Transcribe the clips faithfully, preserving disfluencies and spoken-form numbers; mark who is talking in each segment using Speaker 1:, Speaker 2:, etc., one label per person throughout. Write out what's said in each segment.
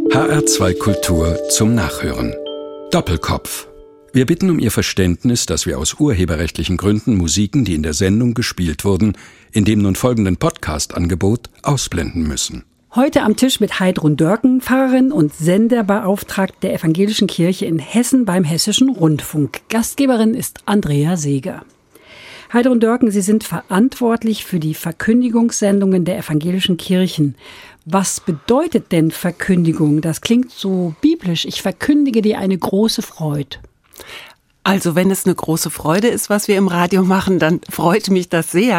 Speaker 1: H R zwei Kultur zum Nachhören. Doppelkopf. Wir bitten um Ihr Verständnis, dass wir aus urheberrechtlichen Gründen Musiken, die in der Sendung gespielt wurden, in dem nun folgenden Podcast-Angebot ausblenden müssen.
Speaker 2: Heute am Tisch mit Heidrun Dörken, Pfarrerin und Senderbeauftragte der Evangelischen Kirche in Hessen beim Hessischen Rundfunk. Gastgeberin ist Andrea Seeger. Heidrun Dörken, Sie sind verantwortlich für die Verkündigungssendungen der evangelischen Kirchen. Was bedeutet denn Verkündigung? Das klingt so biblisch. Ich verkündige dir eine große Freude.
Speaker 3: Also wenn es eine große Freude ist, was wir im Radio machen, dann freut mich das sehr.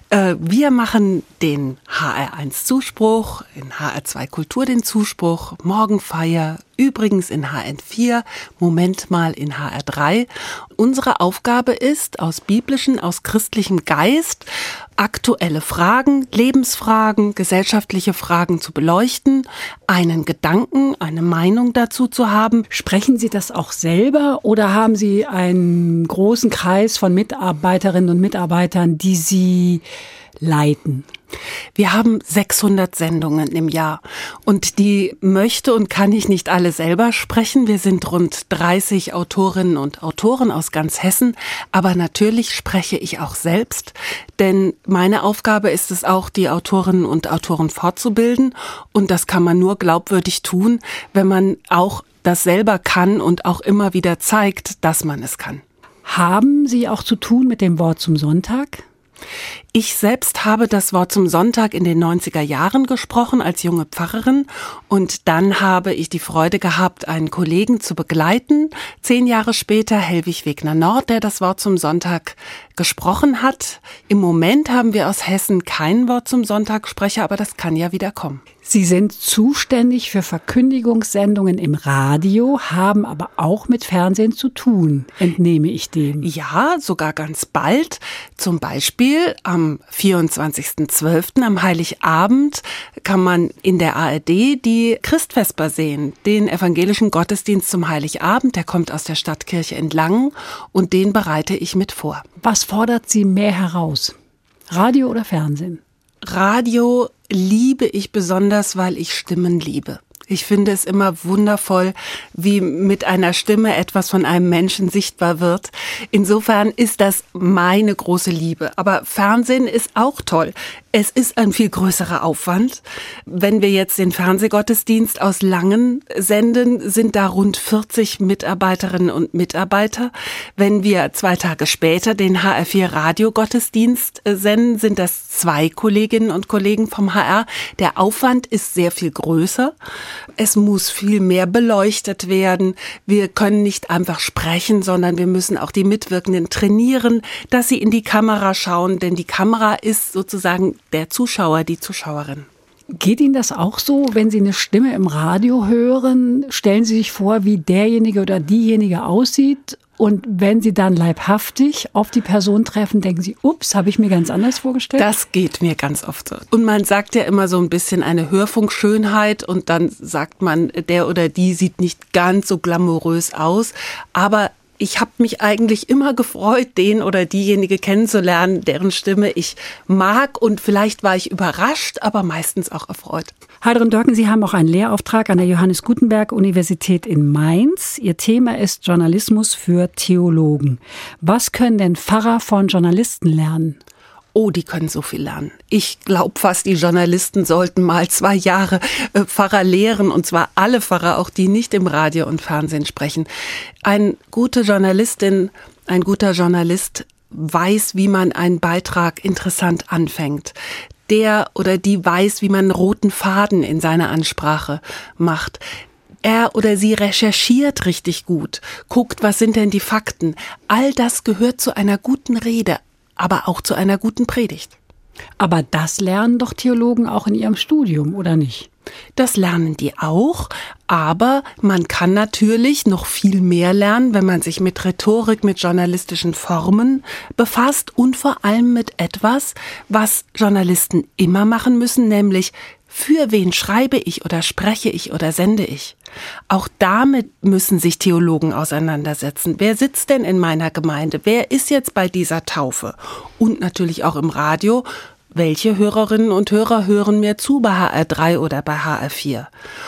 Speaker 3: Wir machen den H R eins Zuspruch, in H R zwei Kultur den Zuspruch, Morgenfeier, übrigens in H R vier, Moment mal in H R drei. Unsere Aufgabe ist, aus biblischen, aus christlichem Geist aktuelle Fragen, Lebensfragen, gesellschaftliche Fragen zu beleuchten, einen Gedanken, eine Meinung dazu zu haben.
Speaker 2: Sprechen Sie das auch selber oder haben Sie einen großen Kreis von Mitarbeiterinnen und Mitarbeitern, die Sie leiten?
Speaker 3: Wir haben sechshundert Sendungen im Jahr und die möchte und kann ich nicht alle selber sprechen. Wir sind rund dreißig Autorinnen und Autoren aus ganz Hessen, aber natürlich spreche ich auch selbst, denn meine Aufgabe ist es auch, die Autorinnen und Autoren fortzubilden und das kann man nur glaubwürdig tun, wenn man auch das selber kann und auch immer wieder zeigt, dass man es kann.
Speaker 2: Haben Sie auch zu tun mit dem Wort zum Sonntag?
Speaker 3: Ich selbst habe das Wort zum Sonntag in den neunziger Jahren gesprochen als junge Pfarrerin und dann habe ich die Freude gehabt, einen Kollegen zu begleiten. Zehn Jahre später Helwig Wegner-Nord, der das Wort zum Sonntag gesprochen hat. Im Moment haben wir aus Hessen kein Wort zum Sonntagssprecher, aber das kann ja wieder kommen.
Speaker 2: Sie sind zuständig für Verkündigungssendungen im Radio, haben aber auch mit Fernsehen zu tun, entnehme ich dem.
Speaker 3: Ja, sogar ganz bald. Zum Beispiel am vierundzwanzigsten zwölften am Heiligabend kann man in der A R D die Christvesper sehen, den evangelischen Gottesdienst zum Heiligabend. Der kommt aus der Stadtkirche in Langen und den bereite ich mit vor.
Speaker 2: Was fordert Sie mehr heraus? Radio oder Fernsehen?
Speaker 3: Radio liebe ich besonders, weil ich Stimmen liebe. Ich finde es immer wundervoll, wie mit einer Stimme etwas von einem Menschen sichtbar wird. Insofern ist das meine große Liebe. Aber Fernsehen ist auch toll. Es ist ein viel größerer Aufwand. Wenn wir jetzt den Fernsehgottesdienst aus Langen senden, sind da rund vierzig Mitarbeiterinnen und Mitarbeiter. Wenn wir zwei Tage später den H R vier Radiogottesdienst senden, sind das zwei Kolleginnen und Kollegen vom H R. Der Aufwand ist sehr viel größer. Es muss viel mehr beleuchtet werden. Wir können nicht einfach sprechen, sondern wir müssen auch die Mitwirkenden trainieren, dass sie in die Kamera schauen, denn die Kamera ist sozusagen der Zuschauer, die Zuschauerin.
Speaker 2: Geht Ihnen das auch so, wenn Sie eine Stimme im Radio hören? Stellen Sie sich vor, wie derjenige oder diejenige aussieht? Und wenn Sie dann leibhaftig auf die Person treffen, denken Sie, ups, habe ich mir ganz anders vorgestellt?
Speaker 3: Das geht mir ganz oft so. Und man sagt ja immer so ein bisschen eine Hörfunkschönheit und dann sagt man, der oder die sieht nicht ganz so glamourös aus. Aber ich habe mich eigentlich immer gefreut, den oder diejenige kennenzulernen, deren Stimme ich mag. Und vielleicht war ich überrascht, aber meistens auch erfreut.
Speaker 2: Heidrun Dörken, Sie haben auch einen Lehrauftrag an der Johannes Gutenberg Universität in Mainz. Ihr Thema ist Journalismus für Theologen. Was können denn Pfarrer von Journalisten lernen?
Speaker 3: Oh, die können so viel lernen. Ich glaube fast, die Journalisten sollten mal zwei Jahre äh, Pfarrer lehren, und zwar alle Pfarrer, auch die nicht im Radio und Fernsehen sprechen. Eine gute Journalistin, ein guter Journalist weiß, wie man einen Beitrag interessant anfängt. Der oder die weiß, wie man einen roten Faden in seiner Ansprache macht. Er oder sie recherchiert richtig gut, guckt, was sind denn die Fakten. All das gehört zu einer guten Rede, aber auch zu einer guten Predigt.
Speaker 2: Aber das lernen doch Theologen auch in ihrem Studium, oder nicht?
Speaker 3: Das lernen die auch, aber man kann natürlich noch viel mehr lernen, wenn man sich mit Rhetorik, mit journalistischen Formen befasst und vor allem mit etwas, was Journalisten immer machen müssen, nämlich für wen schreibe ich oder spreche ich oder sende ich? Auch damit müssen sich Theologen auseinandersetzen. Wer sitzt denn in meiner Gemeinde? Wer ist jetzt bei dieser Taufe? Und natürlich auch im Radio. Welche Hörerinnen und Hörer hören mir zu bei H R drei oder bei H R vier?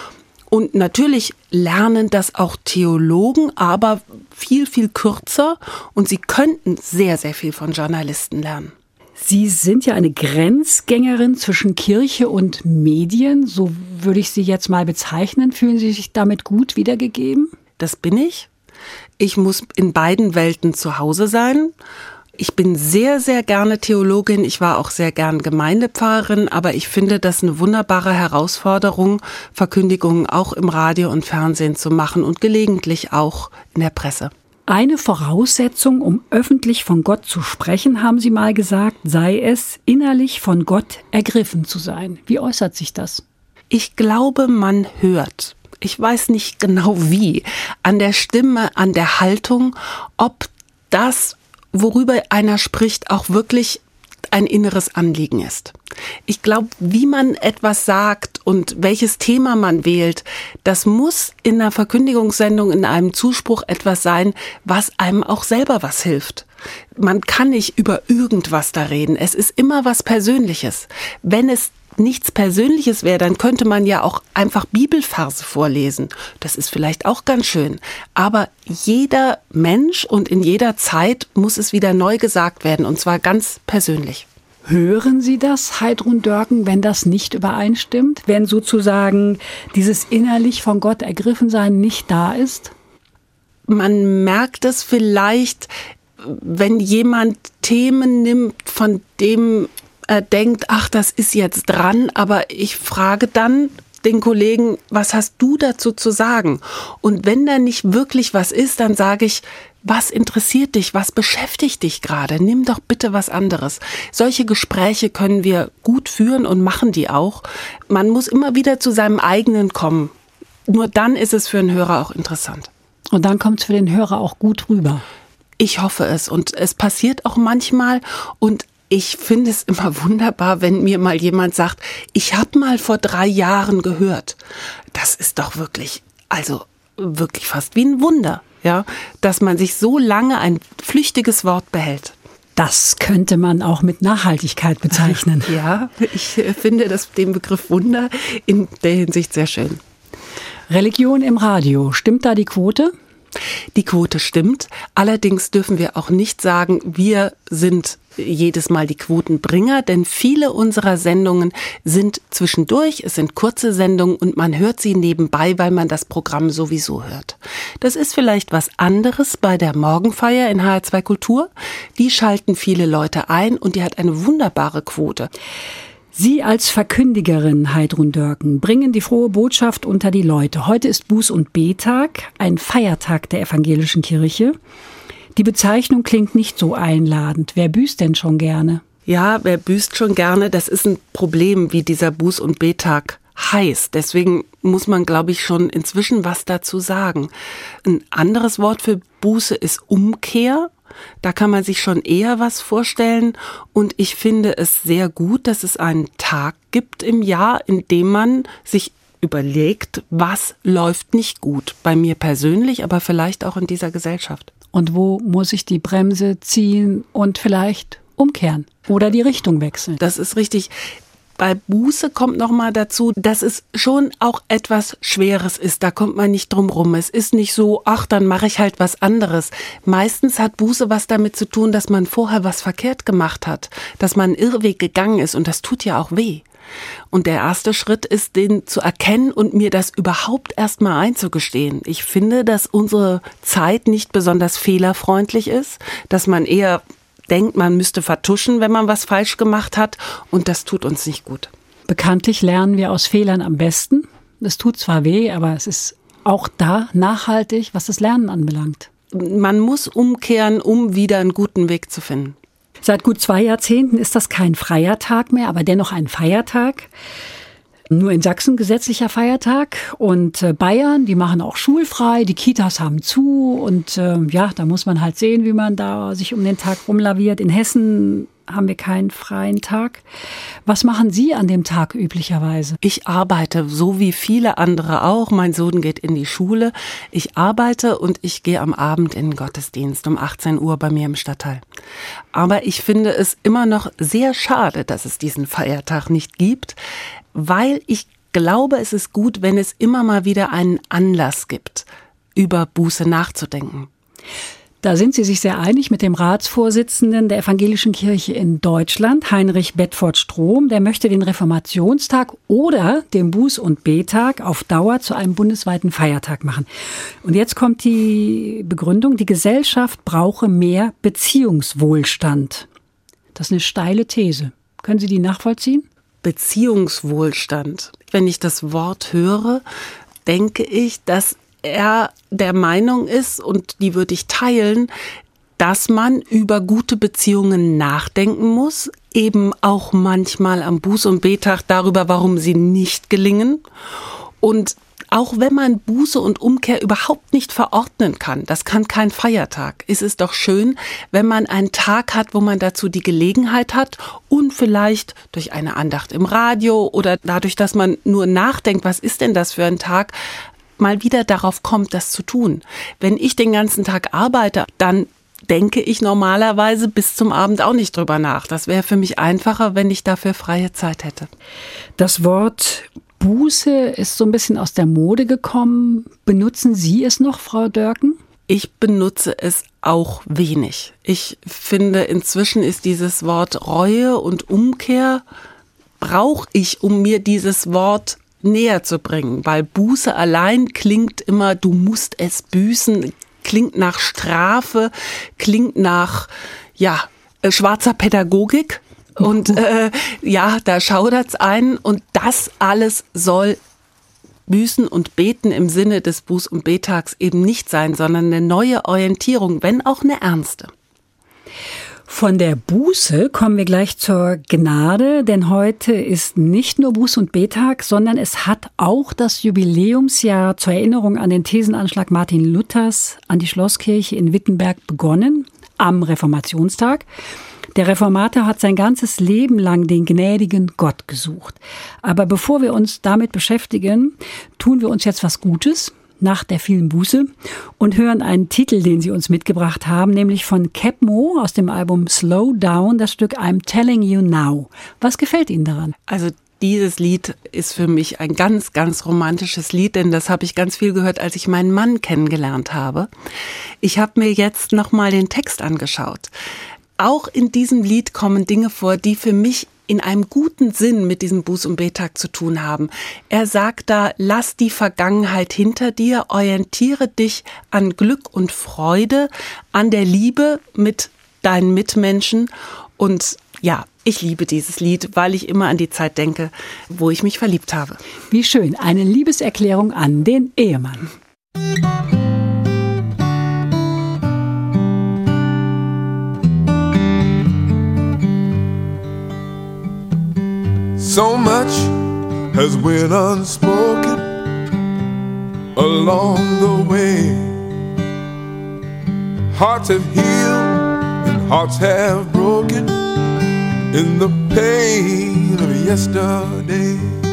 Speaker 3: Und natürlich lernen das auch Theologen, aber viel, viel kürzer. Und sie könnten sehr, sehr viel von Journalisten lernen.
Speaker 2: Sie sind ja eine Grenzgängerin zwischen Kirche und Medien, so würde ich Sie jetzt mal bezeichnen. Fühlen Sie sich damit gut wiedergegeben?
Speaker 3: Das bin ich. Ich muss in beiden Welten zu Hause sein. Ich bin sehr, sehr gerne Theologin. Ich war auch sehr gern Gemeindepfarrerin, aber ich finde das eine wunderbare Herausforderung, Verkündigungen auch im Radio und Fernsehen zu machen und gelegentlich auch in der Presse.
Speaker 2: Eine Voraussetzung, um öffentlich von Gott zu sprechen, haben Sie mal gesagt, sei es, innerlich von Gott ergriffen zu sein. Wie äußert sich das?
Speaker 3: Ich glaube, man hört. Ich weiß nicht genau wie. An der Stimme, an der Haltung, ob das, worüber einer spricht, auch wirklich ein inneres Anliegen ist. Ich glaube, wie man etwas sagt und welches Thema man wählt, das muss in einer Verkündigungssendung, in einem Zuspruch etwas sein, was einem auch selber was hilft. Man kann nicht über irgendwas da reden. Es ist immer was Persönliches. Wenn es nichts Persönliches wäre, dann könnte man ja auch einfach Bibelverse vorlesen. Das ist vielleicht auch ganz schön. Aber jeder Mensch und in jeder Zeit muss es wieder neu gesagt werden, und zwar ganz persönlich.
Speaker 2: Hören Sie das, Heidrun Dörken, wenn das nicht übereinstimmt? Wenn sozusagen dieses innerlich von Gott ergriffen sein nicht da ist?
Speaker 3: Man merkt es vielleicht, wenn jemand Themen nimmt, von dem er denkt, ach, das ist jetzt dran, aber ich frage dann den Kollegen, was hast du dazu zu sagen? Und wenn da nicht wirklich was ist, dann sage ich, was interessiert dich, was beschäftigt dich gerade? Nimm doch bitte was anderes. Solche Gespräche können wir gut führen und machen die auch. Man muss immer wieder zu seinem eigenen kommen. Nur dann ist es für einen Hörer auch interessant.
Speaker 2: Und dann kommt es für den Hörer auch gut rüber.
Speaker 3: Ich hoffe es, und es passiert auch manchmal, und ich finde es immer wunderbar, wenn mir mal jemand sagt, ich habe mal vor drei Jahren gehört. Das ist doch wirklich, also wirklich fast wie ein Wunder, ja, dass man sich so lange ein flüchtiges Wort behält.
Speaker 2: Das könnte man auch mit Nachhaltigkeit bezeichnen.
Speaker 3: Ja, ich finde das, den Begriff Wunder in der Hinsicht sehr schön.
Speaker 2: Religion im Radio, stimmt da die Quote?
Speaker 3: Die Quote stimmt. Allerdings dürfen wir auch nicht sagen, wir sind jedes Mal die Quotenbringer, denn viele unserer Sendungen sind zwischendurch, es sind kurze Sendungen und man hört sie nebenbei, weil man das Programm sowieso hört. Das ist vielleicht was anderes bei der Morgenfeier in H R zwei Kultur. Die schalten viele Leute ein und die hat eine wunderbare Quote.
Speaker 2: Sie als Verkündigerin, Heidrun Dörken, bringen die frohe Botschaft unter die Leute. Heute ist Buß- und B-Tag, ein Feiertag der evangelischen Kirche. Die Bezeichnung klingt nicht so einladend. Wer büßt denn schon gerne?
Speaker 3: Ja, wer büßt schon gerne? Das ist ein Problem, wie dieser Buß- und B-Tag heißt. Deswegen muss man, glaube ich, schon inzwischen was dazu sagen. Ein anderes Wort für Buße ist Umkehr. Da kann man sich schon eher was vorstellen. Und ich finde es sehr gut, dass es einen Tag gibt im Jahr, in dem man sich überlegt, was läuft nicht gut. Bei mir persönlich, aber vielleicht auch in dieser Gesellschaft.
Speaker 2: Und wo muss ich die Bremse ziehen und vielleicht umkehren oder die Richtung wechseln?
Speaker 3: Das ist richtig. Bei Buße kommt noch mal dazu, dass es schon auch etwas Schweres ist. Da kommt man nicht drum rum. Es ist nicht so, ach, dann mache ich halt was anderes. Meistens hat Buße was damit zu tun, dass man vorher was verkehrt gemacht hat, dass man einen Irrweg gegangen ist und das tut ja auch weh. Und der erste Schritt ist, den zu erkennen und mir das überhaupt erst mal einzugestehen. Ich finde, dass unsere Zeit nicht besonders fehlerfreundlich ist, dass man eher denkt, man müsste vertuschen, wenn man was falsch gemacht hat, und das tut uns nicht gut.
Speaker 2: Bekanntlich lernen wir aus Fehlern am besten. Es tut zwar weh, aber es ist auch da nachhaltig, was das Lernen anbelangt.
Speaker 3: Man muss umkehren, um wieder einen guten Weg zu finden.
Speaker 2: Seit gut zwei Jahrzehnten ist das kein freier Tag mehr, aber dennoch ein Feiertag. Nur in Sachsen gesetzlicher Feiertag, und Bayern, die machen auch schulfrei, die Kitas haben zu, und äh, ja, da muss man halt sehen, wie man da sich um den Tag rumlaviert. In Hessen haben wir keinen freien Tag. Was machen Sie an dem Tag üblicherweise?
Speaker 3: Ich arbeite, so wie viele andere auch. Mein Sohn geht in die Schule. Ich arbeite und ich gehe am Abend in den Gottesdienst um achtzehn Uhr bei mir im Stadtteil. Aber ich finde es immer noch sehr schade, dass es diesen Feiertag nicht gibt, weil ich glaube, es ist gut, wenn es immer mal wieder einen Anlass gibt, über Buße nachzudenken.
Speaker 2: Da sind Sie sich sehr einig mit dem Ratsvorsitzenden der Evangelischen Kirche in Deutschland, Heinrich Bedford-Strom. Der möchte den Reformationstag oder den Buß- und Bettag auf Dauer zu einem bundesweiten Feiertag machen. Und jetzt kommt die Begründung, die Gesellschaft brauche mehr Beziehungswohlstand. Das ist eine steile These. Können Sie die nachvollziehen?
Speaker 3: Beziehungswohlstand. Wenn ich das Wort höre, denke ich, dass er der Meinung ist, und die würde ich teilen, dass man über gute Beziehungen nachdenken muss, eben auch manchmal am Buß- und Bettag darüber, warum sie nicht gelingen. Und auch wenn man Buße und Umkehr überhaupt nicht verordnen kann, das kann kein Feiertag, ist es doch schön, wenn man einen Tag hat, wo man dazu die Gelegenheit hat und vielleicht durch eine Andacht im Radio oder dadurch, dass man nur nachdenkt, was ist denn das für ein Tag, mal wieder darauf kommt, das zu tun. Wenn ich den ganzen Tag arbeite, dann denke ich normalerweise bis zum Abend auch nicht drüber nach. Das wäre für mich einfacher, wenn ich dafür freie Zeit hätte.
Speaker 2: Das Wort Buße ist so ein bisschen aus der Mode gekommen. Benutzen Sie es noch, Frau Dörken?
Speaker 3: Ich benutze es auch wenig. Ich finde, inzwischen ist dieses Wort Reue und Umkehr, brauche ich, um mir dieses Wort näher zu bringen, weil Buße allein klingt immer, du musst es büßen, klingt nach Strafe, klingt nach, ja, schwarzer Pädagogik und äh, ja, da schaudert's einen und das alles soll Büßen und Beten im Sinne des Buß- und Bettags eben nicht sein, sondern eine neue Orientierung, wenn auch eine ernste.
Speaker 2: Von der Buße kommen wir gleich zur Gnade, denn heute ist nicht nur Buß- und Bettag, sondern es hat auch das Jubiläumsjahr zur Erinnerung an den Thesenanschlag Martin Luthers an die Schlosskirche in Wittenberg begonnen, am Reformationstag. Der Reformator hat sein ganzes Leben lang den gnädigen Gott gesucht. Aber bevor wir uns damit beschäftigen, tun wir uns jetzt was Gutes nach der vielen Buße und hören einen Titel, den Sie uns mitgebracht haben, nämlich von Capmo aus dem Album Slow Down, das Stück I'm Telling You Now. Was gefällt Ihnen daran?
Speaker 3: Also dieses Lied ist für mich ein ganz, ganz romantisches Lied, denn das habe ich ganz viel gehört, als ich meinen Mann kennengelernt habe. Ich habe mir jetzt nochmal den Text angeschaut. Auch in diesem Lied kommen Dinge vor, die für mich in einem guten Sinn mit diesem Buß- und Bettag zu tun haben. Er sagt da, lass die Vergangenheit hinter dir, orientiere dich an Glück und Freude, an der Liebe mit deinen Mitmenschen. Und ja, ich liebe dieses Lied, weil ich immer an die Zeit denke, wo ich mich verliebt habe.
Speaker 2: Wie schön, eine Liebeserklärung an den Ehemann.
Speaker 4: So much has went unspoken along the way. Hearts have healed and hearts have broken in the pain of yesterday.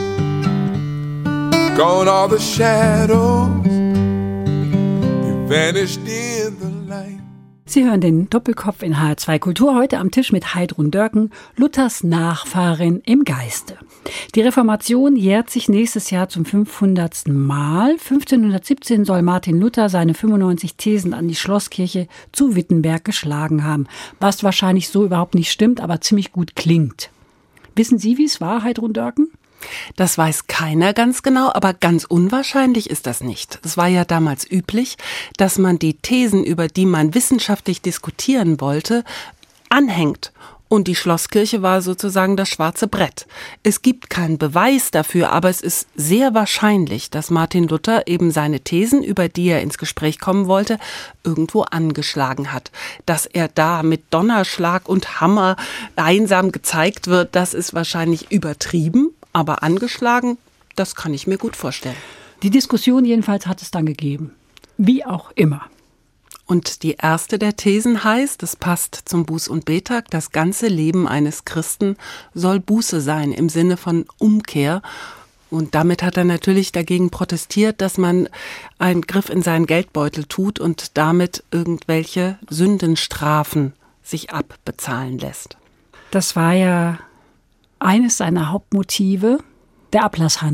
Speaker 4: Gone are the shadows, they vanished in the light.
Speaker 2: Sie hören den Doppelkopf in H R zwei Kultur, heute am Tisch mit Heidrun Dörken, Luthers Nachfahrin im Geiste. Die Reformation jährt sich nächstes Jahr zum fünfhundertsten Mal. fünfzehnhundertsiebzehn soll Martin Luther seine fünfundneunzig Thesen an die Schlosskirche zu Wittenberg geschlagen haben, was wahrscheinlich so überhaupt nicht stimmt, aber ziemlich gut klingt. Wissen Sie, wie es war, Heidrun Dörken?
Speaker 3: Das weiß keiner ganz genau, aber ganz unwahrscheinlich ist das nicht. Es war ja damals üblich, dass man die Thesen, über die man wissenschaftlich diskutieren wollte, anhängt. Und die Schlosskirche war sozusagen das schwarze Brett. Es gibt keinen Beweis dafür, aber es ist sehr wahrscheinlich, dass Martin Luther eben seine Thesen, über die er ins Gespräch kommen wollte, irgendwo angeschlagen hat. Dass er da mit Donnerschlag und Hammer einsam gezeigt wird, das ist wahrscheinlich übertrieben. Aber angeschlagen, das kann ich mir gut vorstellen.
Speaker 2: Die Diskussion jedenfalls hat es dann gegeben. Wie auch immer.
Speaker 3: Und die erste der Thesen heißt, es passt zum Buß- und Bettag, das ganze Leben eines Christen soll Buße sein, im Sinne von Umkehr. Und damit hat er natürlich dagegen protestiert, dass man einen Griff in seinen Geldbeutel tut und damit irgendwelche Sündenstrafen sich abbezahlen lässt.
Speaker 2: Das war ja eines seiner Hauptmotive, der Ablasshandel.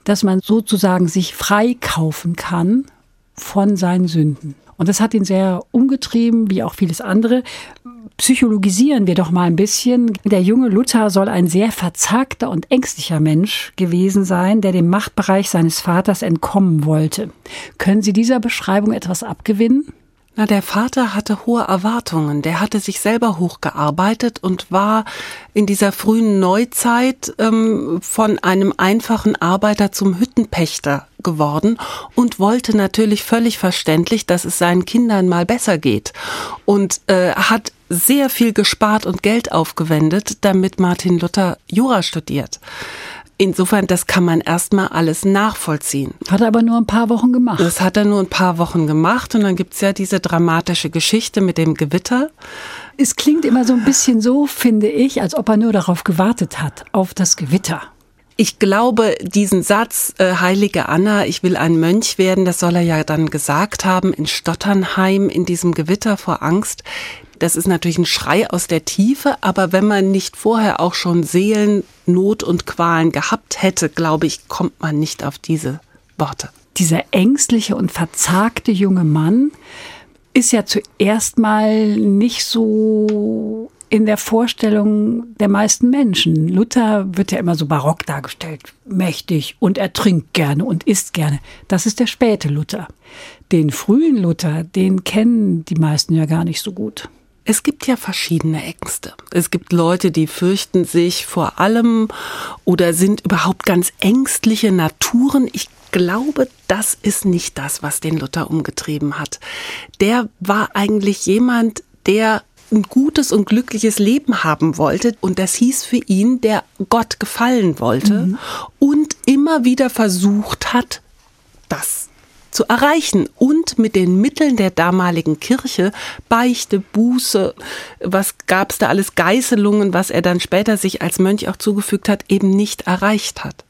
Speaker 2: dass man sozusagen sich freikaufen kann von seinen Sünden. Und das hat ihn sehr umgetrieben, wie auch vieles andere. Psychologisieren wir doch mal ein bisschen. Der junge Luther soll ein sehr verzagter und ängstlicher Mensch gewesen sein, der dem Machtbereich seines Vaters entkommen wollte. Können Sie dieser Beschreibung etwas abgewinnen?
Speaker 3: Na, der Vater hatte hohe Erwartungen. Der hatte sich selber hochgearbeitet und war in dieser frühen Neuzeit ähm, von einem einfachen Arbeiter zum Hüttenpächter geworden und wollte natürlich völlig verständlich, dass es seinen Kindern mal besser geht. Und äh, hat sehr viel gespart und Geld aufgewendet, damit Martin Luther Jura studiert. Insofern, das kann man erstmal alles nachvollziehen.
Speaker 2: Hat er aber nur ein paar Wochen gemacht.
Speaker 3: Das hat er nur ein paar Wochen gemacht und dann gibt's ja diese dramatische Geschichte mit dem Gewitter.
Speaker 2: Es klingt immer so ein bisschen so, finde ich, als ob er nur darauf gewartet hat, auf das Gewitter.
Speaker 3: Ich glaube, diesen Satz, äh, Heilige Anna, ich will ein Mönch werden, das soll er ja dann gesagt haben in Stotternheim, in diesem Gewitter vor Angst. Das ist natürlich ein Schrei aus der Tiefe, aber wenn man nicht vorher auch schon Seelennot und Qualen gehabt hätte, glaube ich, kommt man nicht auf diese Worte.
Speaker 2: Dieser ängstliche und verzagte junge Mann ist ja zuerst mal nicht so in der Vorstellung der meisten Menschen. Luther wird ja immer so barock dargestellt, mächtig und er trinkt gerne und isst gerne. Das ist der späte Luther. Den frühen Luther, den kennen die meisten ja gar nicht so gut.
Speaker 3: Es gibt ja verschiedene Ängste. Es gibt Leute, die fürchten sich vor allem oder sind überhaupt ganz ängstliche Naturen. Ich glaube, das ist nicht das, was den Luther umgetrieben hat. Der war eigentlich jemand, der ein gutes und glückliches Leben haben wollte. Und das hieß für ihn, der Gott gefallen wollte mhm. und immer wieder versucht hat, das zu erreichen und mit den Mitteln der damaligen Kirche, Beichte, Buße, was gab's da alles, Geißelungen, was er dann später sich als Mönch auch zugefügt hat, eben nicht erreicht hat.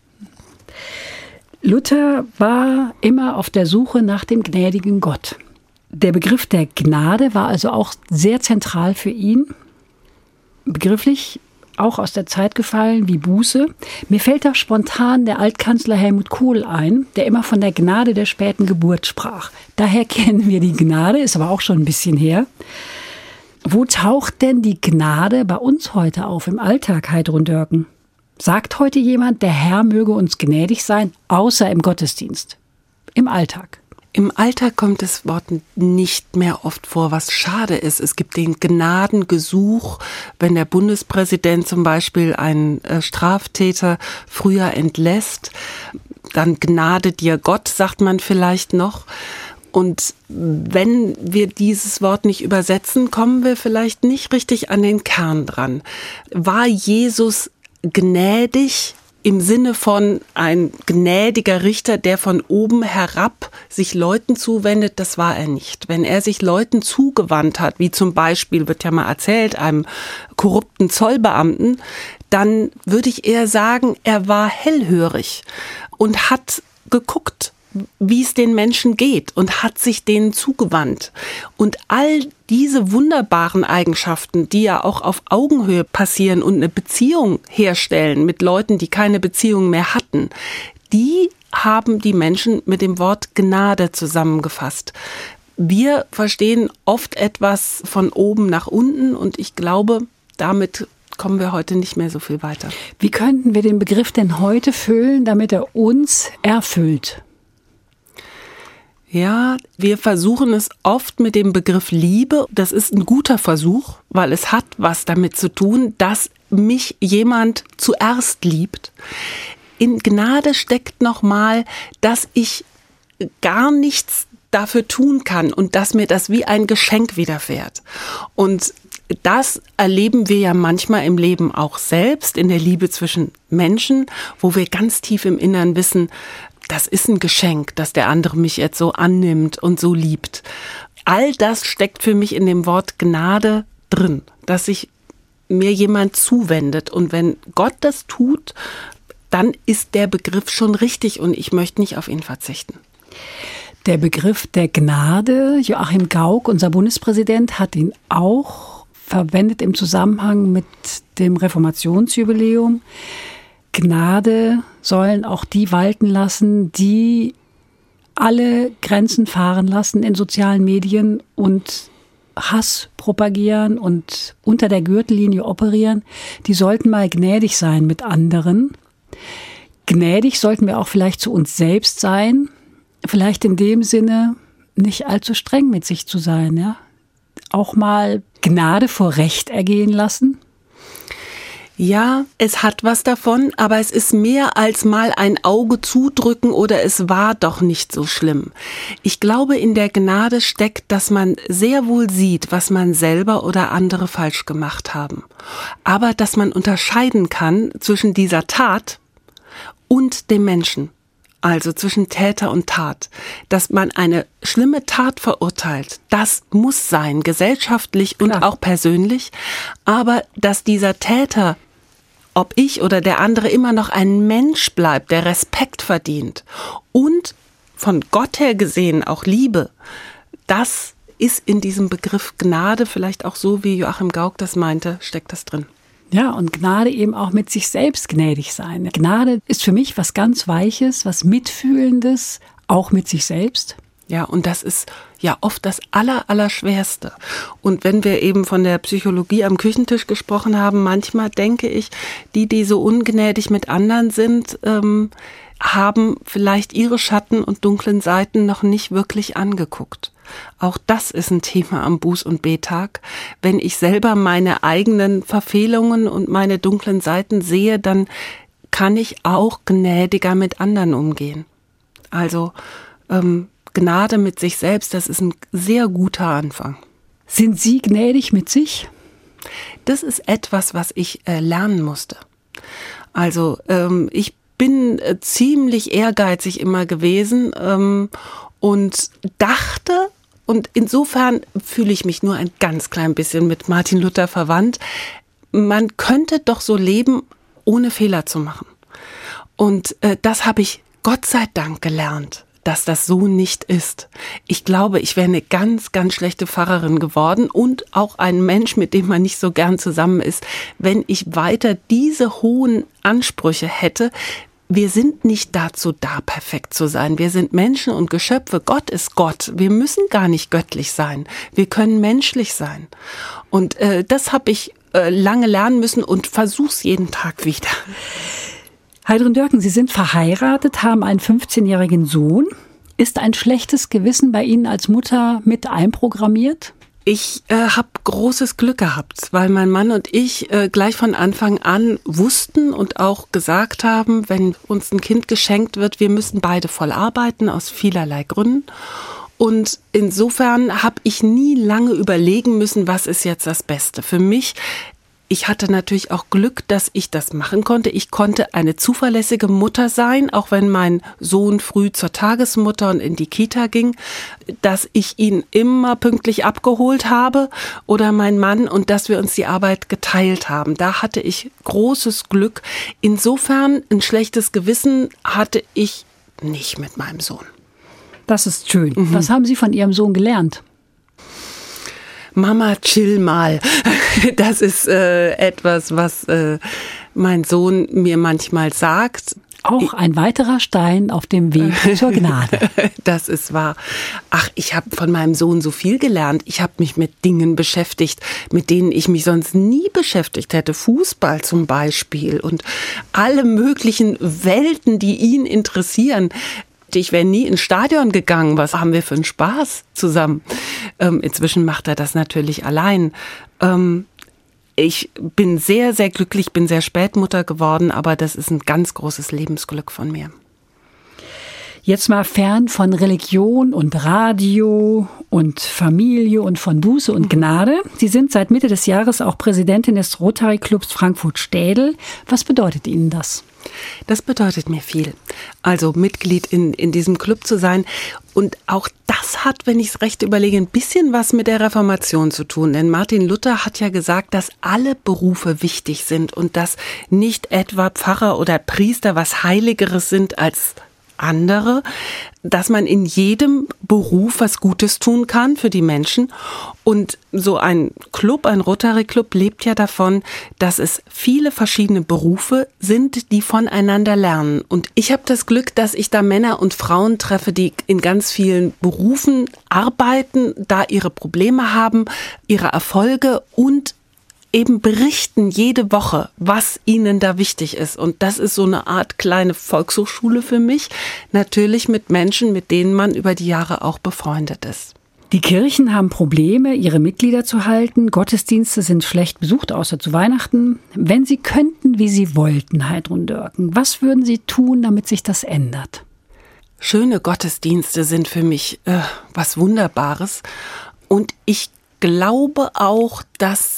Speaker 2: Luther war immer auf der Suche nach dem gnädigen Gott. Der Begriff der Gnade war also auch sehr zentral für ihn, begrifflich auch aus der Zeit gefallen wie Buße. Mir fällt da spontan der Altkanzler Helmut Kohl ein, der immer von der Gnade der späten Geburt sprach. Daher kennen wir die Gnade, ist aber auch schon ein bisschen her. Wo taucht denn die Gnade bei uns heute auf im Alltag, Heidrun Dörken? Sagt heute jemand, der Herr möge uns gnädig sein, außer im Gottesdienst, im Alltag?
Speaker 3: Im Alltag kommt das Wort nicht mehr oft vor, was schade ist. Es gibt den Gnadengesuch, wenn der Bundespräsident zum Beispiel einen Straftäter früher entlässt, dann Gnade dir Gott, sagt man vielleicht noch. Und wenn wir dieses Wort nicht übersetzen, kommen wir vielleicht nicht richtig an den Kern dran. War Jesus gnädig? Im Sinne von ein gnädiger Richter, der von oben herab sich Leuten zuwendet, das war er nicht. Wenn er sich Leuten zugewandt hat, wie zum Beispiel, wird ja mal erzählt, einem korrupten Zollbeamten, dann würde ich eher sagen, er war hellhörig und hat geguckt, wie es den Menschen geht und hat sich denen zugewandt. Und all diese wunderbaren Eigenschaften, die ja auch auf Augenhöhe passieren und eine Beziehung herstellen mit Leuten, die keine Beziehung mehr hatten, die haben die Menschen mit dem Wort Gnade zusammengefasst. Wir verstehen oft etwas von oben nach unten und ich glaube, damit kommen wir heute nicht mehr so viel weiter.
Speaker 2: Wie könnten wir den Begriff denn heute füllen, damit er uns erfüllt?
Speaker 3: Ja, wir versuchen es oft mit dem Begriff Liebe. Das ist ein guter Versuch, weil es hat was damit zu tun, dass mich jemand zuerst liebt. In Gnade steckt nochmal, dass ich gar nichts dafür tun kann und dass mir das wie ein Geschenk widerfährt. Und das erleben wir ja manchmal im Leben auch selbst, in der Liebe zwischen Menschen, wo wir ganz tief im Innern wissen, das ist ein Geschenk, dass der andere mich jetzt so annimmt und so liebt. All das steckt für mich in dem Wort Gnade drin, dass sich mir jemand zuwendet. Und wenn Gott das tut, dann ist der Begriff schon richtig und ich möchte nicht auf ihn verzichten.
Speaker 2: Der Begriff der Gnade, Joachim Gauck, unser Bundespräsident, hat ihn auch verwendet im Zusammenhang mit dem Reformationsjubiläum. Gnade sollen auch die walten lassen, die alle Grenzen fahren lassen in sozialen Medien und Hass propagieren und unter der Gürtellinie operieren. Die sollten mal gnädig sein mit anderen. Gnädig sollten wir auch vielleicht zu uns selbst sein. Vielleicht in dem Sinne, nicht allzu streng mit sich zu sein, ja. Auch mal Gnade vor Recht ergehen lassen.
Speaker 3: Ja, es hat was davon, aber es ist mehr als mal ein Auge zudrücken oder es war doch nicht so schlimm. Ich glaube, in der Gnade steckt, dass man sehr wohl sieht, was man selber oder andere falsch gemacht haben. Aber dass man unterscheiden kann zwischen dieser Tat und dem Menschen. Also zwischen Täter und Tat. Dass man eine schlimme Tat verurteilt, das muss sein, gesellschaftlich und
Speaker 2: Klar.
Speaker 3: auch persönlich. Aber dass dieser Täter, ob ich oder der andere, immer noch ein Mensch bleibt, der Respekt verdient und von Gott her gesehen auch Liebe, das ist in diesem Begriff Gnade, vielleicht auch so, wie Joachim Gauck das meinte, steckt das drin.
Speaker 2: Ja, und Gnade eben auch mit sich selbst gnädig sein. Gnade ist für mich was ganz Weiches, was Mitfühlendes, auch mit sich selbst.
Speaker 3: Ja, und das ist ja oft das Aller, Allerschwerste. Und wenn wir eben von der Psychologie am Küchentisch gesprochen haben, manchmal denke ich, die, die so ungnädig mit anderen sind, ähm, haben vielleicht ihre Schatten und dunklen Seiten noch nicht wirklich angeguckt. Auch das ist ein Thema am Buß- und Betag. Wenn ich selber meine eigenen Verfehlungen und meine dunklen Seiten sehe, dann kann ich auch gnädiger mit anderen umgehen. Also ähm, Gnade mit sich selbst, das ist ein sehr guter Anfang.
Speaker 2: Sind Sie gnädig mit sich?
Speaker 3: Das ist etwas, was ich äh, lernen musste. Also ähm, ich bin äh, ziemlich ehrgeizig immer gewesen ähm, und dachte, und insofern fühle ich mich nur ein ganz klein bisschen mit Martin Luther verwandt, man könnte doch so leben, ohne Fehler zu machen. Und äh, das habe ich Gott sei Dank gelernt, dass das so nicht ist. Ich glaube, ich wäre eine ganz, ganz schlechte Pfarrerin geworden und auch ein Mensch, mit dem man nicht so gern zusammen ist, wenn ich weiter diese hohen Ansprüche hätte. Wir sind nicht dazu da, perfekt zu sein. Wir sind Menschen und Geschöpfe. Gott ist Gott. Wir müssen gar nicht göttlich sein. Wir können menschlich sein. Und äh, das habe ich äh, lange lernen müssen und versuch's jeden Tag wieder.
Speaker 2: Heidrun Dörken, Sie sind verheiratet, haben einen fünfzehnjährigen Sohn. Ist ein schlechtes Gewissen bei Ihnen als Mutter mit einprogrammiert?
Speaker 3: Ich äh, habe großes Glück gehabt, weil mein Mann und ich äh, gleich von Anfang an wussten und auch gesagt haben, wenn uns ein Kind geschenkt wird, wir müssen beide voll arbeiten, aus vielerlei Gründen. Und insofern habe ich nie lange überlegen müssen, was ist jetzt das Beste. Für mich, ich hatte natürlich auch Glück, dass ich das machen konnte. Ich konnte eine zuverlässige Mutter sein, auch wenn mein Sohn früh zur Tagesmutter und in die Kita ging, dass ich ihn immer pünktlich abgeholt habe oder mein Mann und dass wir uns die Arbeit geteilt haben. Da hatte ich großes Glück. Insofern ein schlechtes Gewissen hatte ich nicht mit meinem Sohn.
Speaker 2: Das ist schön.
Speaker 3: Mhm.
Speaker 2: Was haben Sie von Ihrem Sohn gelernt?
Speaker 3: Mama, chill mal. Das ist äh, etwas, was äh, mein Sohn mir manchmal sagt.
Speaker 2: Auch ein weiterer Stein auf dem Weg zur Gnade.
Speaker 3: Das ist wahr. Ach, ich habe von meinem Sohn so viel gelernt. Ich habe mich mit Dingen beschäftigt, mit denen ich mich sonst nie beschäftigt hätte. Fußball zum Beispiel und alle möglichen Welten, die ihn interessieren. Ich wäre nie ins Stadion gegangen. Was haben wir für einen Spaß zusammen? Ähm, inzwischen macht er das natürlich allein. Ähm, ich bin sehr, sehr glücklich, bin sehr spät Mutter geworden, aber das ist ein ganz großes Lebensglück von mir.
Speaker 2: Jetzt mal fern von Religion und Radio und Familie und von Buße und Gnade. Sie sind seit Mitte des Jahres auch Präsidentin des Rotary Clubs Frankfurt-Städel. Was bedeutet Ihnen das?
Speaker 3: Das bedeutet mir viel. Also Mitglied in, in diesem Club zu sein. Und auch das hat, wenn ich es recht überlege, ein bisschen was mit der Reformation zu tun. Denn Martin Luther hat ja gesagt, dass alle Berufe wichtig sind und dass nicht etwa Pfarrer oder Priester was Heiligeres sind als andere, dass man in jedem Beruf was Gutes tun kann für die Menschen. Und so ein Club, ein Rotary Club, lebt ja davon, dass es viele verschiedene Berufe sind, die voneinander lernen. Und ich habe das Glück, dass ich da Männer und Frauen treffe, die in ganz vielen Berufen arbeiten, da ihre Probleme haben, ihre Erfolge und eben berichten jede Woche, was ihnen da wichtig ist. Und das ist so eine Art kleine Volkshochschule für mich. Natürlich mit Menschen, mit denen man über die Jahre auch befreundet ist.
Speaker 2: Die Kirchen haben Probleme, ihre Mitglieder zu halten. Gottesdienste sind schlecht besucht, außer zu Weihnachten. Wenn Sie könnten, wie Sie wollten, Heidrun Dörken, was würden Sie tun, damit sich das ändert?
Speaker 3: Schöne Gottesdienste sind für mich äh, was Wunderbares. Und ich glaube auch, dass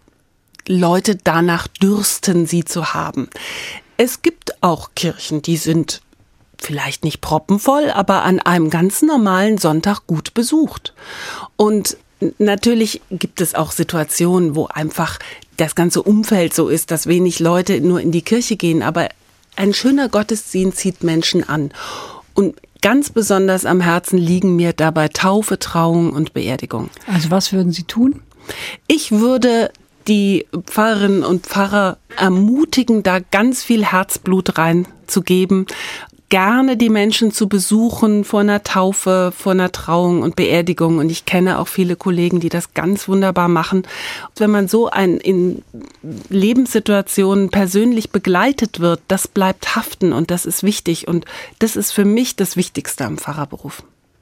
Speaker 3: Leute danach dürsten, sie zu haben. Es gibt auch Kirchen, die sind vielleicht nicht proppenvoll, aber an einem ganz normalen Sonntag gut besucht. Und natürlich gibt es auch Situationen, wo einfach das ganze Umfeld so ist, dass wenig Leute nur in die Kirche gehen. Aber ein schöner Gottesdienst zieht Menschen an. Und ganz besonders am Herzen liegen mir dabei Taufe, Trauung und Beerdigung.
Speaker 2: Also was würden Sie tun?
Speaker 3: Ich würde die Pfarrerinnen und Pfarrer ermutigen, da ganz viel Herzblut reinzugeben, gerne die Menschen zu besuchen vor einer Taufe, vor einer Trauung und Beerdigung. Und ich kenne auch viele Kollegen, die das ganz wunderbar machen. Wenn man so ein, in Lebenssituationen persönlich begleitet wird, das bleibt haften und das ist wichtig. Und das ist für mich das Wichtigste am Pfarrerberuf.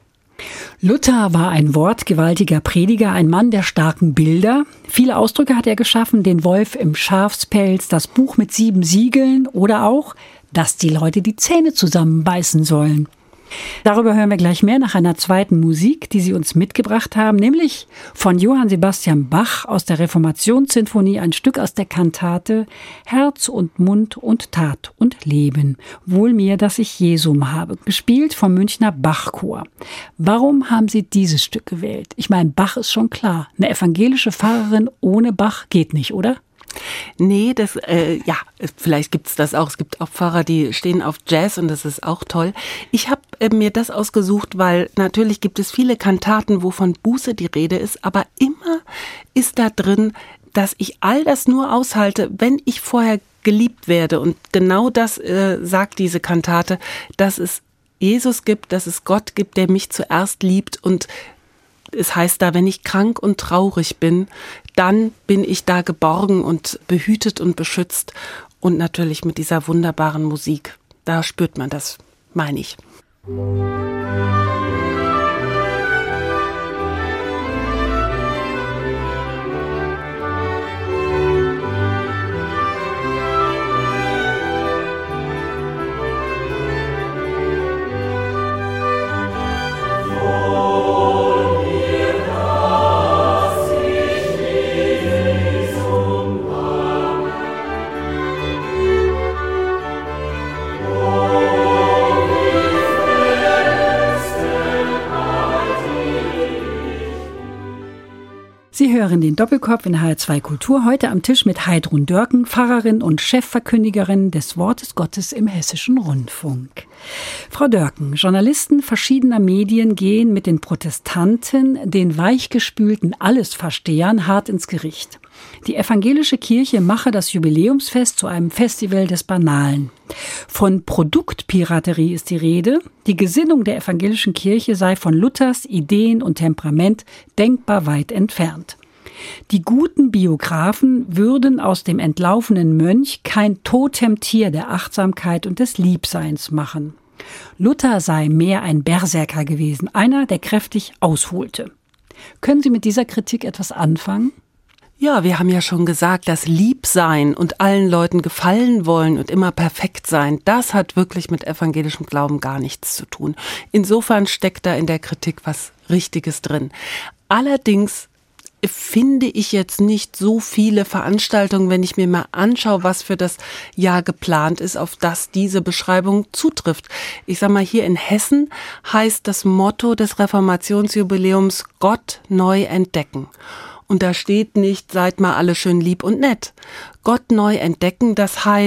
Speaker 2: Luther war ein wortgewaltiger Prediger, ein Mann der starken Bilder. Viele Ausdrücke hat er geschaffen, den Wolf im Schafspelz, das Buch mit sieben Siegeln oder auch, dass die Leute die Zähne zusammenbeißen sollen. Darüber hören wir gleich mehr nach einer zweiten Musik, die Sie uns mitgebracht haben, nämlich von Johann Sebastian Bach aus der Reformationssinfonie, ein Stück aus der Kantate Herz und Mund und Tat und Leben. Wohl mir, dass ich Jesum habe, gespielt vom Münchner Bachchor. Warum haben Sie dieses Stück gewählt? Ich meine, Bach ist schon klar. Eine evangelische Pfarrerin ohne Bach geht nicht, oder?
Speaker 3: Nee, das, äh, ja, vielleicht gibt's das auch. Es gibt auch Pfarrer, die stehen auf Jazz und das ist auch toll. Ich habe äh, mir das ausgesucht, weil natürlich gibt es viele Kantaten, wo von Buße die Rede ist, aber immer ist da drin, dass ich all das nur aushalte, wenn ich vorher geliebt werde. Und genau das äh, sagt diese Kantate, dass es Jesus gibt, dass es Gott gibt, der mich zuerst liebt. Und es heißt da, wenn ich krank und traurig bin, dann bin ich da geborgen und behütet und beschützt. Und natürlich mit dieser wunderbaren Musik. Da spürt man das, meine ich.
Speaker 2: Sie hören den Doppelkopf in H R zwei Kultur, heute am Tisch mit Heidrun Dörken, Pfarrerin und Chefverkündigerin des Wortes Gottes im Hessischen Rundfunk. Frau Dörken, Journalisten verschiedener Medien gehen mit den Protestanten, den weichgespülten Allesverstehern, hart ins Gericht. Die evangelische Kirche mache das Jubiläumsfest zu einem Festival des Banalen. Von Produktpiraterie ist die Rede. Die Gesinnung der evangelischen Kirche sei von Luthers Ideen und Temperament denkbar weit entfernt. Die guten Biografen würden aus dem entlaufenen Mönch kein Totemtier der Achtsamkeit und des Liebseins machen. Luther sei mehr ein Berserker gewesen, einer, der kräftig ausholte. Können Sie mit dieser Kritik etwas anfangen?
Speaker 3: Ja, wir haben ja schon gesagt, das Liebsein und allen Leuten gefallen wollen und immer perfekt sein, das hat wirklich mit evangelischem Glauben gar nichts zu tun. Insofern steckt da in der Kritik was Richtiges drin. Allerdings finde ich jetzt nicht so viele Veranstaltungen, wenn ich mir mal anschaue, was für das Jahr geplant ist, auf das diese Beschreibung zutrifft. Ich sag mal, hier in Hessen heißt das Motto des Reformationsjubiläums Gott neu entdecken. Und da steht nicht, seid mal alle schön lieb und nett. Gott neu entdecken, das heißt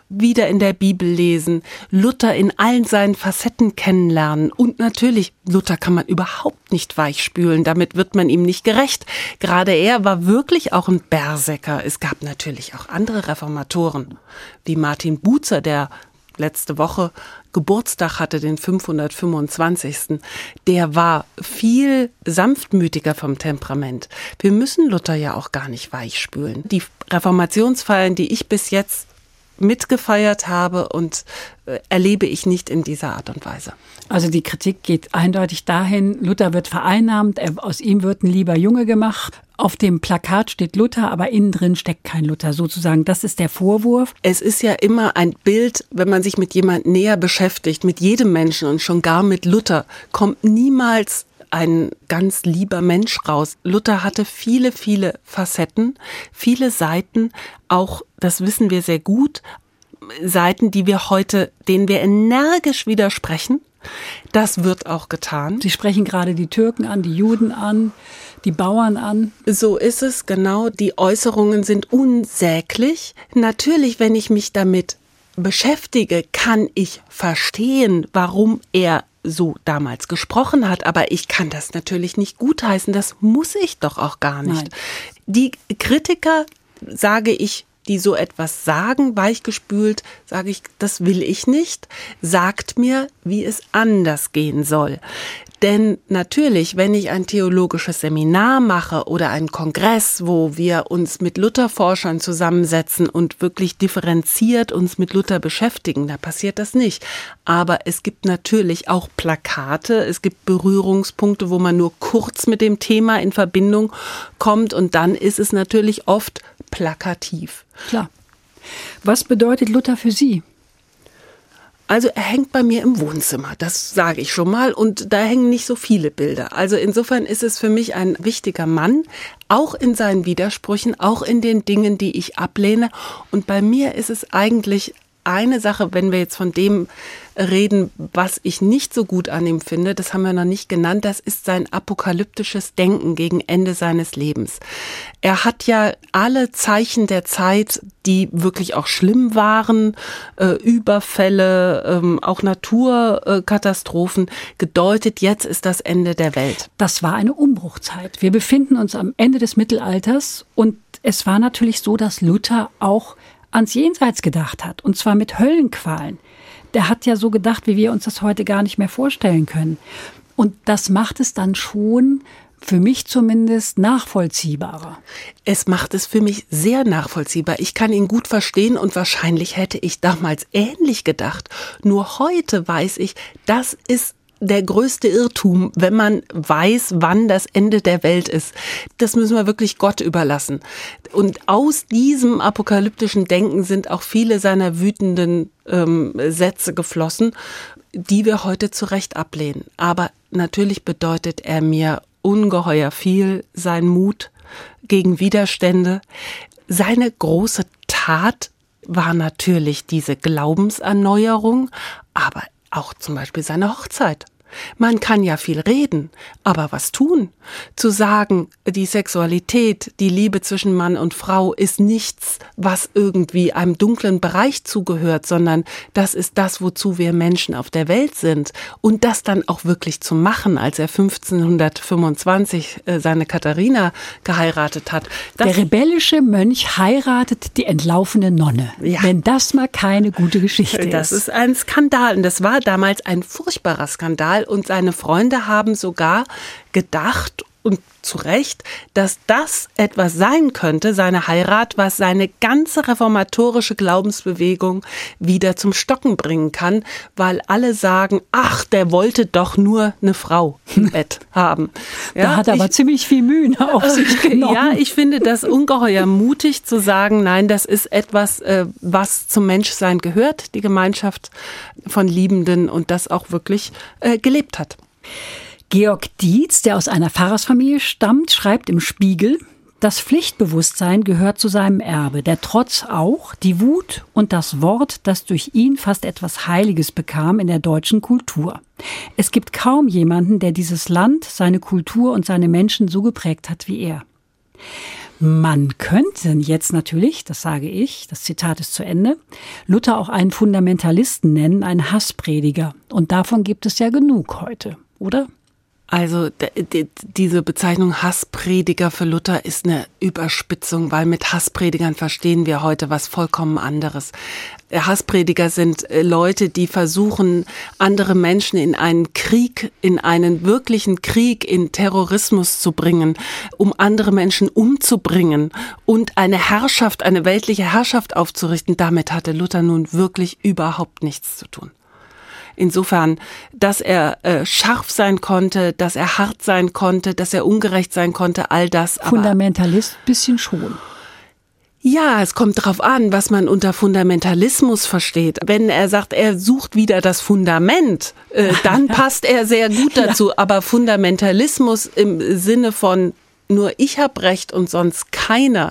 Speaker 3: wieder in der Bibel lesen, Luther in allen seinen Facetten kennenlernen. Und natürlich, Luther kann man überhaupt nicht weichspülen, damit wird man ihm nicht gerecht. Gerade er war wirklich auch ein Berserker. Es gab natürlich auch andere Reformatoren, wie Martin Bucer, der letzte Woche Geburtstag hatte, den fünfhundertfünfundzwanzigsten Der war viel sanftmütiger vom Temperament. Wir müssen Luther ja auch gar nicht weichspülen. Die Reformationsfeiern, die ich bis jetzt mitgefeiert habe und äh, erlebe ich nicht in dieser Art und Weise.
Speaker 2: Also die Kritik geht eindeutig dahin, Luther wird vereinnahmt, er, aus ihm wird ein lieber Junge gemacht. Auf dem Plakat steht Luther, aber innen drin steckt kein Luther sozusagen. Das ist der Vorwurf.
Speaker 3: Es ist ja immer ein Bild, wenn man sich mit jemandem näher beschäftigt, mit jedem Menschen und schon gar mit Luther, kommt niemals ein ganz lieber Mensch raus. Luther hatte viele, viele Facetten, viele Seiten, auch, das wissen wir sehr gut, Seiten, die wir heute, denen wir energisch widersprechen. Das wird auch getan.
Speaker 2: Sie sprechen gerade die Türken an, die Juden an, die Bauern an.
Speaker 3: So ist es, genau. Die Äußerungen sind unsäglich. Natürlich, wenn ich mich damit beschäftige, kann ich verstehen, warum er so damals gesprochen hat, aber ich kann das natürlich nicht gutheißen, das muss ich doch auch gar nicht.
Speaker 2: Nein.
Speaker 3: Die Kritiker, sage ich, die so etwas sagen, weichgespült, sage ich, das will ich nicht, sagt mir, wie es anders gehen soll. Denn natürlich, wenn ich ein theologisches Seminar mache oder einen Kongress, wo wir uns mit Lutherforschern zusammensetzen und wirklich differenziert uns mit Luther beschäftigen, da passiert das nicht. Aber es gibt natürlich auch Plakate, es gibt Berührungspunkte, wo man nur kurz mit dem Thema in Verbindung kommt und dann ist es natürlich oft plakativ.
Speaker 2: Klar. Was bedeutet Luther für Sie?
Speaker 3: Also er hängt bei mir im Wohnzimmer, das sage ich schon mal, und da hängen nicht so viele Bilder. Also insofern ist es für mich ein wichtiger Mann, auch in seinen Widersprüchen, auch in den Dingen, die ich ablehne. Und bei mir ist es eigentlich eine Sache, wenn wir jetzt von dem reden, was ich nicht so gut an ihm finde, das haben wir noch nicht genannt, das ist sein apokalyptisches Denken gegen Ende seines Lebens. Er hat ja alle Zeichen der Zeit, die wirklich auch schlimm waren, äh, Überfälle, ähm, auch Naturkatastrophen, gedeutet, jetzt ist das Ende der Welt.
Speaker 2: Das war eine Umbruchzeit. Wir befinden uns am Ende des Mittelalters und es war natürlich so, dass Luther auch ans Jenseits gedacht hat, und zwar mit Höllenqualen. Der hat ja so gedacht, wie wir uns das heute gar nicht mehr vorstellen können. Und das macht es dann schon, für mich zumindest, nachvollziehbarer.
Speaker 3: Es macht es für mich sehr nachvollziehbar. Ich kann ihn gut verstehen und wahrscheinlich hätte ich damals ähnlich gedacht. Nur heute weiß ich, das ist der größte Irrtum, wenn man weiß, wann das Ende der Welt ist. Das müssen wir wirklich Gott überlassen. Und aus diesem apokalyptischen Denken sind auch viele seiner wütenden ähm, Sätze geflossen, die wir heute zu Recht ablehnen. Aber natürlich bedeutet er mir ungeheuer viel, sein Mut gegen Widerstände. Seine große Tat war natürlich diese Glaubenserneuerung, aber auch zum Beispiel seine Hochzeit. Man kann ja viel reden, aber was tun? Zu sagen, die Sexualität, die Liebe zwischen Mann und Frau ist nichts, was irgendwie einem dunklen Bereich zugehört, sondern das ist das, wozu wir Menschen auf der Welt sind. Und das dann auch wirklich zu machen, als er fünfzehnhundertfünfundzwanzig seine Katharina geheiratet hat.
Speaker 2: Der rebellische Mönch heiratet die entlaufene Nonne.
Speaker 3: Ja.
Speaker 2: Wenn das mal keine gute Geschichte ist.
Speaker 3: Das ist ein Skandal. Und das war damals ein furchtbarer Skandal. Und seine Freunde haben sogar gedacht, und zu Recht, dass das etwas sein könnte, seine Heirat, was seine ganze reformatorische Glaubensbewegung wieder zum Stocken bringen kann, weil alle sagen, ach, der wollte doch nur eine Frau im Bett haben.
Speaker 2: Ja, da hat er aber ziemlich viel Mühe auf sich genommen.
Speaker 3: Ja, ich finde das ungeheuer mutig zu sagen, nein, das ist etwas, was zum Menschsein gehört, die Gemeinschaft von Liebenden, und das auch wirklich gelebt hat.
Speaker 2: Georg Dietz, der aus einer Pfarrersfamilie stammt, schreibt im Spiegel, das Pflichtbewusstsein gehört zu seinem Erbe, der Trotz auch, die Wut und das Wort, das durch ihn fast etwas Heiliges bekam in der deutschen Kultur. Es gibt kaum jemanden, der dieses Land, seine Kultur und seine Menschen so geprägt hat wie er. Man könnte jetzt natürlich, das sage ich, das Zitat ist zu Ende, Luther auch einen Fundamentalisten nennen, einen Hassprediger. Und davon gibt es ja genug heute, oder?
Speaker 3: Also diese Bezeichnung Hassprediger für Luther ist eine Überspitzung, weil mit Hasspredigern verstehen wir heute was vollkommen anderes. Hassprediger sind Leute, die versuchen, andere Menschen in einen Krieg, in einen wirklichen Krieg, in Terrorismus zu bringen, um andere Menschen umzubringen und eine Herrschaft, eine weltliche Herrschaft aufzurichten. Damit hatte Luther nun wirklich überhaupt nichts zu tun. Insofern, dass er äh, scharf sein konnte, dass er hart sein konnte, dass er ungerecht sein konnte, all das.
Speaker 2: Fundamentalist aber, bisschen schon.
Speaker 3: Ja, es kommt drauf an, was man unter Fundamentalismus versteht. Wenn er sagt, er sucht wieder das Fundament, äh, dann passt er sehr gut dazu. Ja. Aber Fundamentalismus im Sinne von nur ich habe Recht und sonst keiner,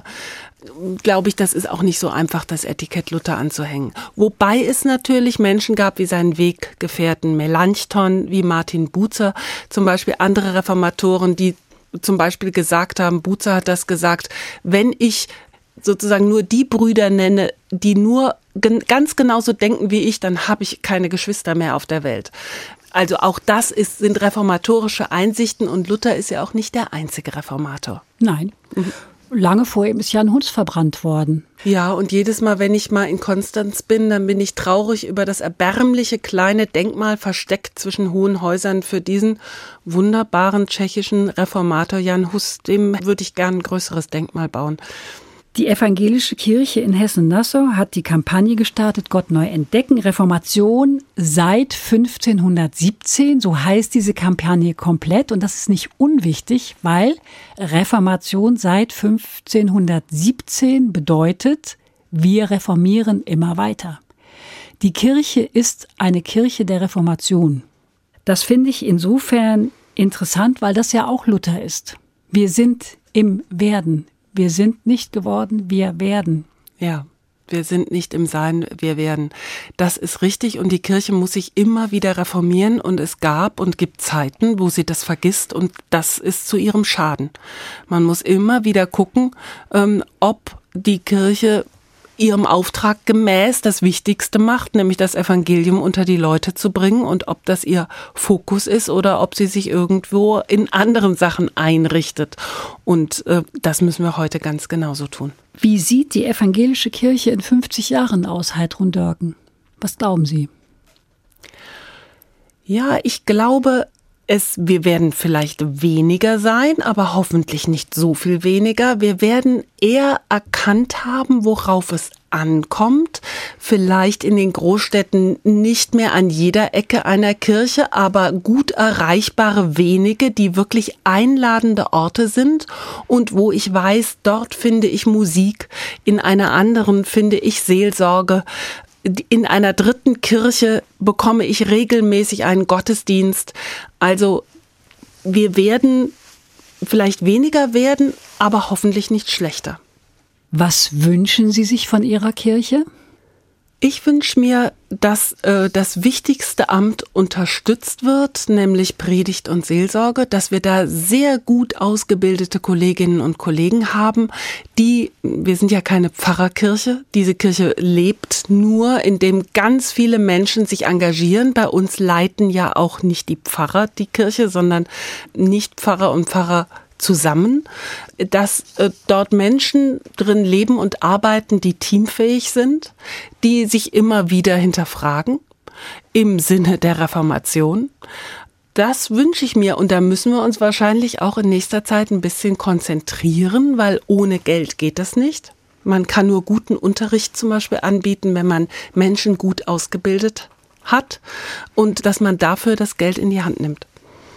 Speaker 3: glaube ich, das ist auch nicht so einfach, das Etikett Luther anzuhängen. Wobei es natürlich Menschen gab wie seinen Weggefährten Melanchthon, wie Martin Bucer, zum Beispiel andere Reformatoren, die zum Beispiel gesagt haben, Bucer hat das gesagt, wenn ich sozusagen nur die Brüder nenne, die nur gen- ganz genauso denken wie ich, dann habe ich keine Geschwister mehr auf der Welt. Also auch das ist, sind reformatorische Einsichten und Luther ist ja auch nicht der einzige Reformator.
Speaker 2: Nein. Mhm. Lange vor ihm ist Jan Hus verbrannt worden.
Speaker 3: Ja, und jedes Mal, wenn ich mal in Konstanz bin, dann bin ich traurig über das erbärmliche kleine Denkmal versteckt zwischen hohen Häusern für diesen wunderbaren tschechischen Reformator Jan Hus. Dem würde ich gern ein größeres Denkmal bauen.
Speaker 2: Die evangelische Kirche in Hessen-Nassau hat die Kampagne gestartet, Gott neu entdecken, Reformation seit fünfzehnhundertsiebzehn. So heißt diese Kampagne komplett und das ist nicht unwichtig, weil Reformation seit fünfzehnhundertsiebzehn bedeutet, wir reformieren immer weiter. Die Kirche ist eine Kirche der Reformation. Das finde ich insofern interessant, weil das ja auch Luther ist. Wir sind im Werden. Wir sind nicht geworden, wir werden.
Speaker 3: Ja, wir sind nicht im Sein, wir werden. Das ist richtig und die Kirche muss sich immer wieder reformieren und es gab und gibt Zeiten, wo sie das vergisst und das ist zu ihrem Schaden. Man muss immer wieder gucken, ähm, ob die Kirche ihrem Auftrag gemäß das Wichtigste macht, nämlich das Evangelium unter die Leute zu bringen und ob das ihr Fokus ist oder ob sie sich irgendwo in anderen Sachen einrichtet. Und äh, das müssen wir heute ganz genauso tun.
Speaker 2: Wie sieht die evangelische Kirche in fünfzig Jahren aus, Heidrun Dörken? Was glauben Sie?
Speaker 3: Ja, ich glaube, Es, wir werden vielleicht weniger sein, aber hoffentlich nicht so viel weniger. Wir werden eher erkannt haben, worauf es ankommt. Vielleicht in den Großstädten nicht mehr an jeder Ecke einer Kirche, aber gut erreichbare wenige, die wirklich einladende Orte sind und wo ich weiß, dort finde ich Musik, in einer anderen finde ich Seelsorge. In einer dritten Kirche bekomme ich regelmäßig einen Gottesdienst. Also wir werden vielleicht weniger werden, aber hoffentlich nicht schlechter.
Speaker 2: Was wünschen Sie sich von Ihrer Kirche?
Speaker 3: Ich wünsche mir, dass äh, das wichtigste Amt unterstützt wird, nämlich Predigt und Seelsorge, dass wir da sehr gut ausgebildete Kolleginnen und Kollegen haben, die, wir sind ja keine Pfarrerkirche, diese Kirche lebt nur, indem ganz viele Menschen sich engagieren. Bei uns leiten ja auch nicht die Pfarrer die Kirche, sondern Nicht-Pfarrer und Pfarrer zusammen, dass äh, dort Menschen drin leben und arbeiten, die teamfähig sind, die sich immer wieder hinterfragen im Sinne der Reformation. Das wünsche ich mir und da müssen wir uns wahrscheinlich auch in nächster Zeit ein bisschen konzentrieren, weil ohne Geld geht das nicht. Man kann nur guten Unterricht zum Beispiel anbieten, wenn man Menschen gut ausgebildet hat und dass man dafür das Geld in die Hand nimmt.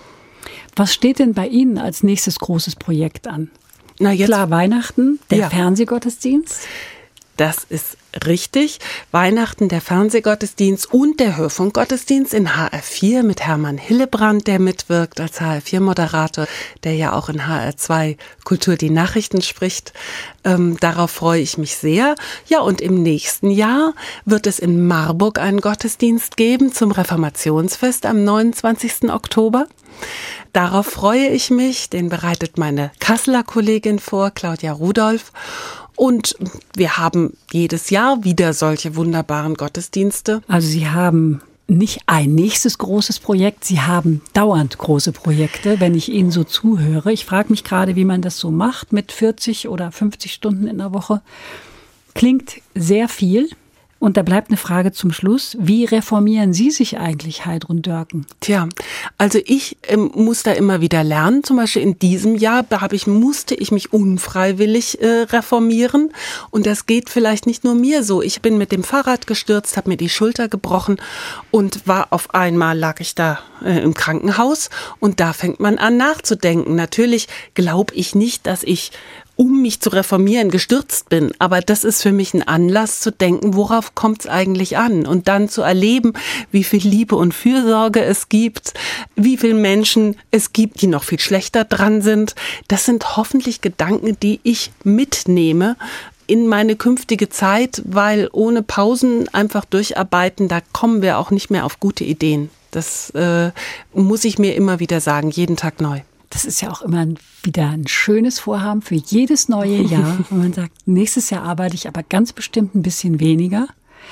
Speaker 2: Was steht denn bei Ihnen als nächstes großes Projekt an?
Speaker 3: Na jetzt,
Speaker 2: Klar, Weihnachten, der
Speaker 3: ja.
Speaker 2: Fernsehgottesdienst.
Speaker 3: Das ist richtig. Weihnachten, der Fernsehgottesdienst und der Hörfunkgottesdienst in H R vier mit Hermann Hillebrand, der mitwirkt als H R vier Moderator, der ja auch in H R zwei Kultur die Nachrichten spricht. Ähm, darauf freue ich mich sehr. Ja, und im nächsten Jahr wird es in Marburg einen Gottesdienst geben zum Reformationsfest am neunundzwanzigsten Oktober. Darauf freue ich mich. Den bereitet meine Kasseler Kollegin vor, Claudia Rudolph. Und wir haben jedes Jahr wieder solche wunderbaren Gottesdienste.
Speaker 2: Also Sie haben nicht ein nächstes großes Projekt, Sie haben dauernd große Projekte, wenn ich Ihnen so zuhöre. Ich frage mich gerade, wie man das so macht mit vierzig oder fünfzig Stunden in der Woche. Klingt sehr viel. Und da bleibt eine Frage zum Schluss. Wie reformieren Sie sich eigentlich, Heidrun Dörken?
Speaker 3: Tja, also ich ähm, muss da immer wieder lernen. Zum Beispiel in diesem Jahr habe ich, musste ich mich unfreiwillig äh, reformieren. Und das geht vielleicht nicht nur mir so. Ich bin mit dem Fahrrad gestürzt, habe mir die Schulter gebrochen und war auf einmal, lag ich da äh, im Krankenhaus. Und da fängt man an nachzudenken. Natürlich glaube ich nicht, dass ich um mich zu reformieren, gestürzt bin. Aber das ist für mich ein Anlass zu denken, worauf kommt es eigentlich an? Und dann zu erleben, wie viel Liebe und Fürsorge es gibt, wie viele Menschen es gibt, die noch viel schlechter dran sind. Das sind hoffentlich Gedanken, die ich mitnehme in meine künftige Zeit, weil ohne Pausen einfach durcharbeiten, da kommen wir auch nicht mehr auf gute Ideen. Das äh, muss ich mir immer wieder sagen, jeden Tag neu.
Speaker 2: Das ist ja auch immer wieder ein schönes Vorhaben für jedes neue Jahr. Und man sagt, nächstes Jahr arbeite ich aber ganz bestimmt ein bisschen weniger.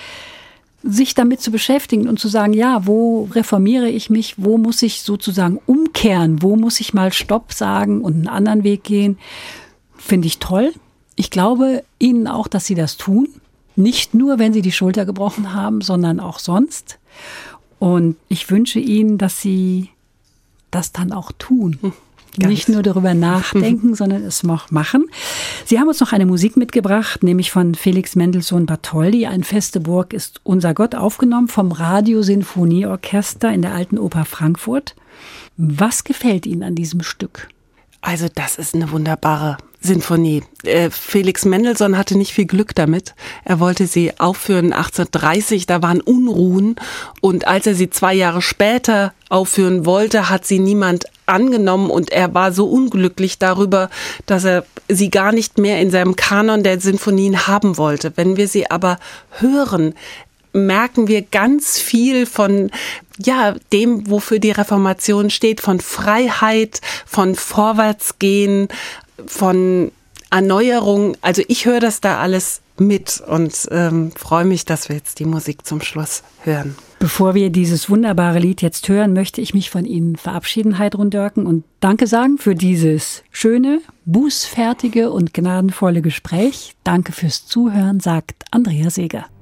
Speaker 2: Sich damit zu beschäftigen und zu sagen, ja, wo reformiere ich mich? Wo muss ich sozusagen umkehren? Wo muss ich mal Stopp sagen und einen anderen Weg gehen? Finde ich toll. Ich glaube Ihnen auch, dass Sie das tun. Nicht nur, wenn Sie die Schulter gebrochen haben, sondern auch sonst. Und ich wünsche Ihnen, dass Sie das dann auch tun. Ganz. Nicht nur darüber nachdenken, sondern es auch machen. Sie haben uns noch eine Musik mitgebracht, nämlich von Felix Mendelssohn Bartholdy. Ein Feste Burg ist unser Gott, aufgenommen vom Radiosinfonieorchester in der Alten Oper Frankfurt. Was gefällt Ihnen an diesem Stück?
Speaker 3: Also das ist eine wunderbare Sinfonie. Äh, Felix Mendelssohn hatte nicht viel Glück damit. Er wollte sie aufführen achtzehnhundertdreißig, da waren Unruhen. Und als er sie zwei Jahre später aufführen wollte, hat sie niemand angenommen. Und er war so unglücklich darüber, dass er sie gar nicht mehr in seinem Kanon der Sinfonien haben wollte. Wenn wir sie aber hören, merken wir ganz viel von ja dem, wofür die Reformation steht, von Freiheit, von Vorwärtsgehen, von Erneuerung. Also ich höre das da alles mit und ähm, freue mich, dass wir jetzt die Musik zum Schluss hören.
Speaker 2: Bevor wir dieses wunderbare Lied jetzt hören, möchte ich mich von Ihnen verabschieden, Heidrun Dörken, und Danke sagen für dieses schöne, bußfertige und gnadenvolle Gespräch. Danke fürs Zuhören, sagt Andrea Seeger.